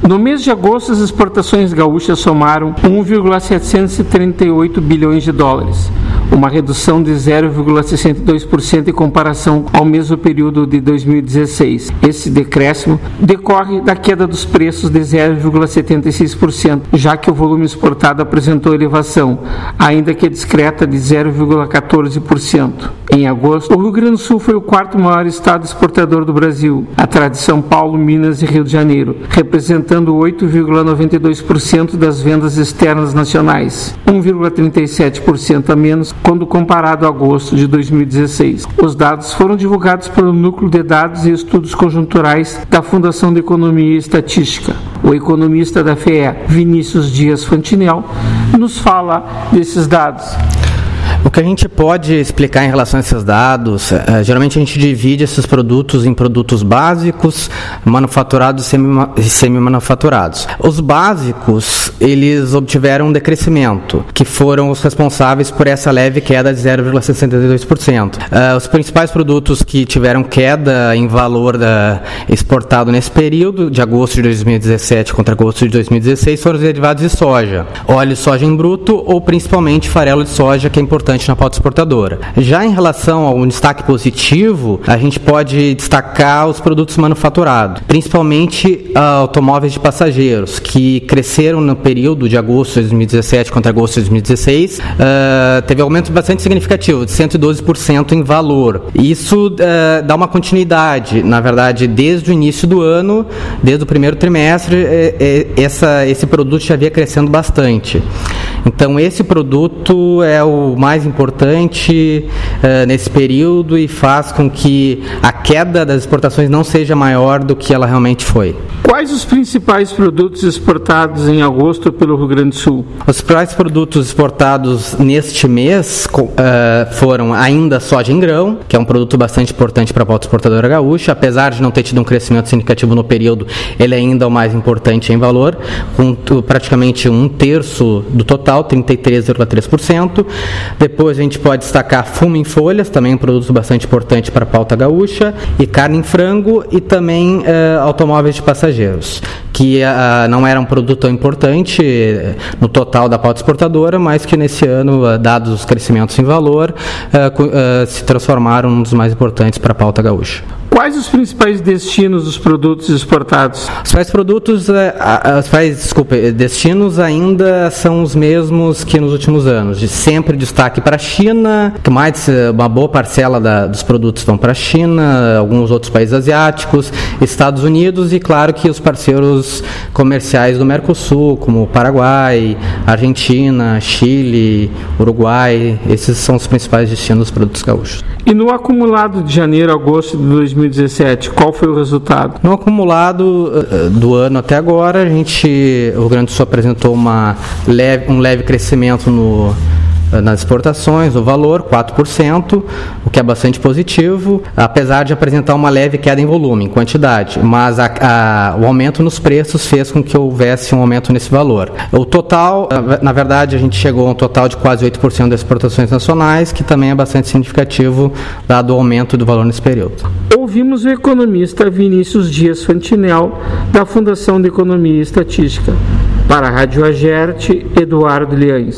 No mês de agosto, as exportações gaúchas somaram 1,738 bilhões de dólares, uma redução de 0,62% em comparação ao mesmo período de 2016. Esse decréscimo decorre da queda dos preços de 0,76%, já que o volume exportado apresentou elevação, ainda que discreta, de 0,14%. Em agosto, o Rio Grande do Sul foi o quarto maior estado exportador do Brasil, atrás de São Paulo, Minas e Rio de Janeiro, representando 8,92% das vendas externas nacionais, 1,37% a menos quando comparado a agosto de 2016. Os dados foram divulgados pelo Núcleo de Dados e Estudos Conjunturais da Fundação de Economia e Estatística. O economista da FEE, Vinícius Dias Fantinel, nos fala desses dados. O que a gente pode explicar em relação a esses dados, geralmente a gente divide esses produtos em produtos básicos, manufaturados e semi-manufaturados. Os básicos, eles obtiveram um decrescimento, que foram os responsáveis por essa leve queda de 0,62%. Os principais produtos que tiveram queda em valor exportado nesse período, de agosto de 2017 contra agosto de 2016, foram os derivados de soja, óleo de soja em bruto ou principalmente farelo de soja, que é importante na pauta exportadora. Já em relação a um destaque positivo, a gente pode destacar os produtos manufaturados, principalmente automóveis de passageiros, que cresceram no período de agosto de 2017 contra agosto de 2016, teve um aumento bastante significativo, de 112% em valor. Isso dá uma continuidade, na verdade, desde o início do ano, desde o primeiro trimestre, esse produto já vinha crescendo bastante. Então, esse produto é o mais importante nesse período e faz com que a queda das exportações não seja maior do que ela realmente foi. Quais os principais produtos exportados em agosto pelo Rio Grande do Sul? Os principais produtos exportados neste mês foram ainda soja em grão, que é um produto bastante importante para a pauta exportadora gaúcha. Apesar de não ter tido um crescimento significativo no período, ele ainda é o mais importante em valor, com praticamente um terço do total, 33,3%. Depois a gente pode destacar fumo em folhas, também um produto bastante importante para a pauta gaúcha, e carne em frango e também automóveis de passageiros, que não era um produto tão importante no total da pauta exportadora, mas que nesse ano, dados os crescimentos em valor, se transformaram um dos mais importantes para a pauta gaúcha. Quais os principais destinos dos produtos exportados? Os principais destinos ainda são os mesmos que nos últimos anos. De sempre destaque para a China, que uma boa parcela dos produtos vão para a China, alguns outros países asiáticos, Estados Unidos e, claro, que os parceiros comerciais do Mercosul, como Paraguai, Argentina, Chile, Uruguai, esses são os principais destinos dos produtos gaúchos. E no acumulado de janeiro a agosto de 2017, qual foi o resultado? No acumulado do ano até agora, o Rio Grande do Sul apresentou um leve crescimento nas exportações, o valor, 4%, o que é bastante positivo, apesar de apresentar uma leve queda em volume, em quantidade, mas o aumento nos preços fez com que houvesse um aumento nesse valor. O total, na verdade, a gente chegou a um total de quase 8% das exportações nacionais, que também é bastante significativo, dado o aumento do valor nesse período. Ouvimos o economista Vinícius Dias Fantinel, da Fundação de Economia e Estatística. Para a Rádio Agerte, Eduardo Liães.